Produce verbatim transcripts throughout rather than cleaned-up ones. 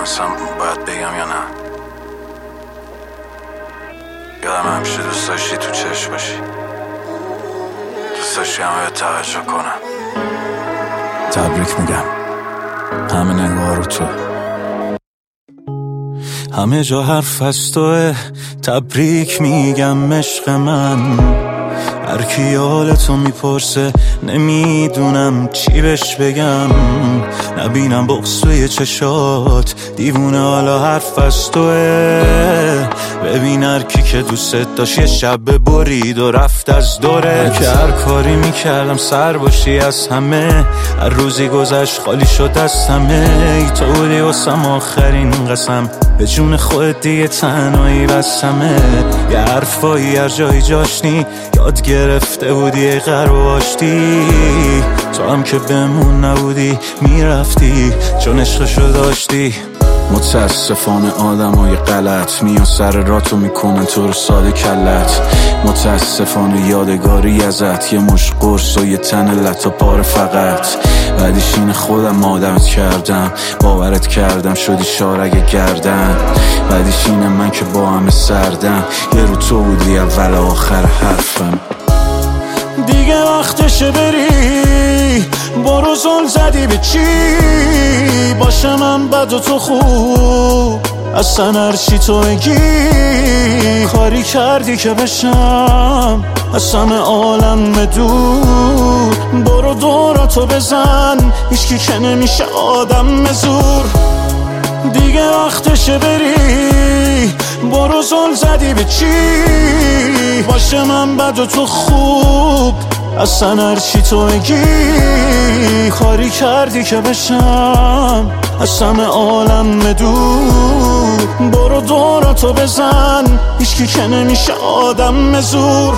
اصلا باید بگم یا نه؟ یادم همیشه دوست داشتی تو چشم باشی، دوست داشتی همه توجه کنم. تبریک میگم، همه نگاه رو تو، همه جا حرف از توه. تبریک میگم عشق من، هر کی حالتو میپرسه نمیدونم چی بهش بگم. نبینم بغض توی چشات، دیوونه حالا حرف از توه. ببین هر کی که دوست داشت یه شب برید و رفت از دورت. که هر کاری میکردم سر باشی از همه، هر روزی گذشت خالی شد از همه. ای تو بودی واسم آخرین قسم، به جون خودت دیگه تنهایی بسمه. یه حرفایی هر جایی جاشنی یاد گرفته بودی ای غرب آشتی. تو هم که بمون نبودی میرفتی چون عشقشو داشتی. متاسفانه آدم های غلط میان سر راتو میکنن تو رو ساده کلت. متاسفانه یادگاری ازت یه مش قرص و یه تن لطا پاره فقط. بعدش این خودم آدمت کردم، باورت کردم شدی شارگ گردن. بعدش اینم من که با همه سردم، یه رو تو بودی اول آخر حرفم. دیگه وقتشه بری، برو زل زدی به چی؟ باشه من بد و تو خوب، اصلا هرچی تو بگی. کاری کردی که بشم از همه عالم دور. برو دوراتو بزن، هیچکی که نمیشه آدم زور. دیگه وقتشه بری، برو زل زدی به چی؟ باشه من بد و تو خوب، اصلا هرچی تو بگی. کاری کردی که بشم از همه عالم دور. برو دوراتو بزن، هیچکی که نمیشه آدم زور.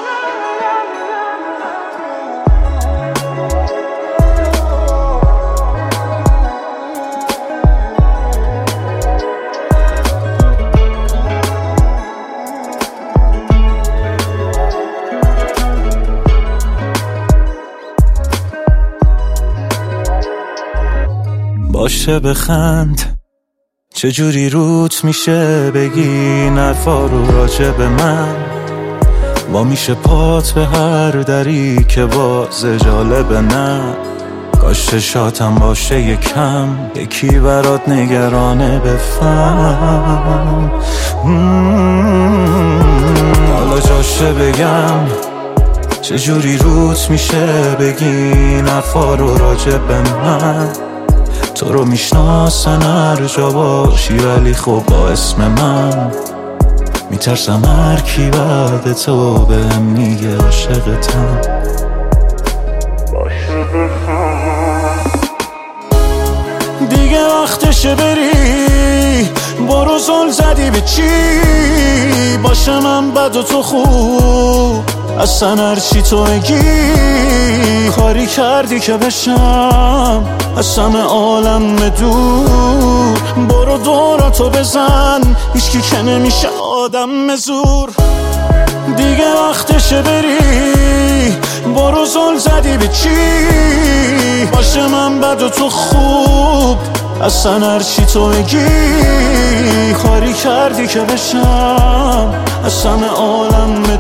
باشه بخند، چجوری روت میشه بگی نرفا رو راجع به من. با میشه پات به هر دری که باز جالبه نه. کاش چشاتم باشه یکم، یکی برات نگرانه بفهم. حالا جاشه بگم، چجوری روت میشه بگی نرفا رو راجع به من. تو رو میشناسن هر جا باشی، ولی خب با اسم من میترسم هر کی بعد تو بهم میگه عاشقتم. دیگه وقتشه بری، برو زل زدی به چی؟ باشه من بد و تو خوب، اصلا هرچی تو بگی. کاری کردی که بشم از همه عالم دور. برو دوراتو بزن، هیچکی که نمیشه آدم زور. دیگه وقتشه بری، برو زل زدی به چی؟ باشه من بد و تو خوب، اصلا هرچی تو بگی. کاری کردی که بشم از همه عالم